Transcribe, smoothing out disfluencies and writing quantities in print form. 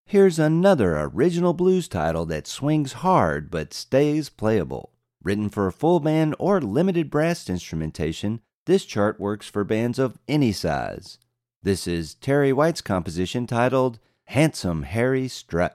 Here's another original blues title that swings hard but stays playable. Written for full band or limited brass instrumentation, this chart works for bands of any size. This is Terry White's composition titled Handsome Harry Strut.